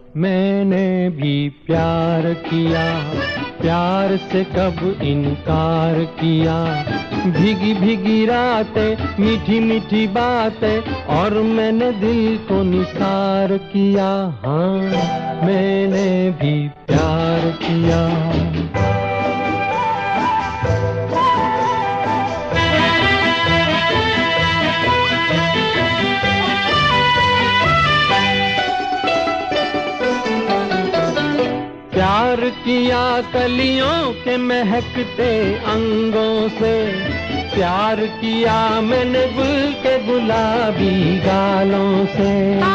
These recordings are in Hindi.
मैंने भी प्यार किया, प्यार से कब इनकार किया। भीगी भीगी रातें, मीठी मीठी बातें, और मैंने दिल को निसार किया। हाँ, मैंने भी प्यार किया। प्यार किया कलियों के महकते अंगों से, प्यार किया मैंने गुल के गुलाबी गालों से।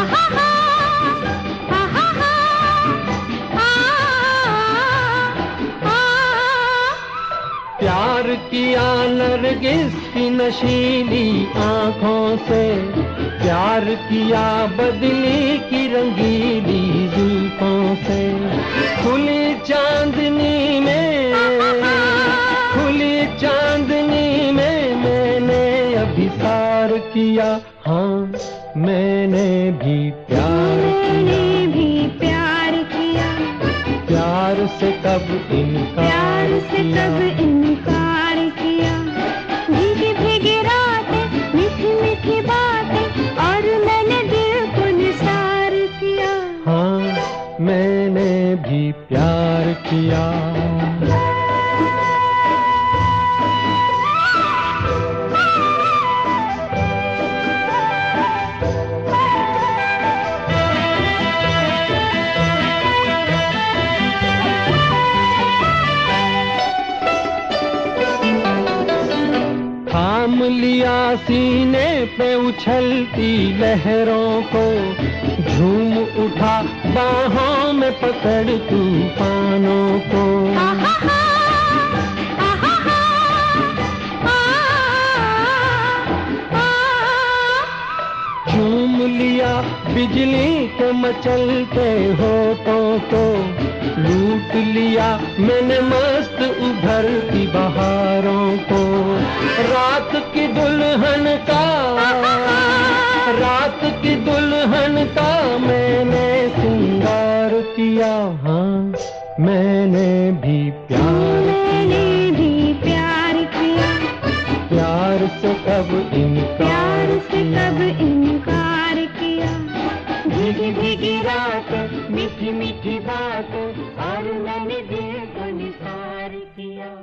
प्यार किया नरगिस की नशीली आँखों से, प्यार किया बदली की रंगीली जुल्फों से। खुली चांदनी में, खुली चांदनी में मैंने अभिसार किया। हाँ, मैंने भी प्यार किया, मैंने भी प्यार किया। प्यार से कब इनकार, प्यार से कब इनकार किया। भीगी भीगी रातें, मीठी मीठी बातें, और मैंने दिल को निसार किया। हाँ, मैंने भी प्यार किया। थाम लिया सीने पे उछलती लहरों को, झूम उठा बाहों में पकड़ तूफानों को। झूम लिया बिजली के मचलते होठों को, लूट लिया मैंने मस्त उभरती बहारों को। रात की दुल्हन का, रात की दुल्हन का मैंने श्रृंगार किया। हाँ, मैंने भी प्यार किया, मैंने भी प्यार किया। प्यार से कब इनकार, प्यार से कब इनकार किया। भीगी भीगी रात, मीठी मीठी बात, और मैंने दिल को निसार किया।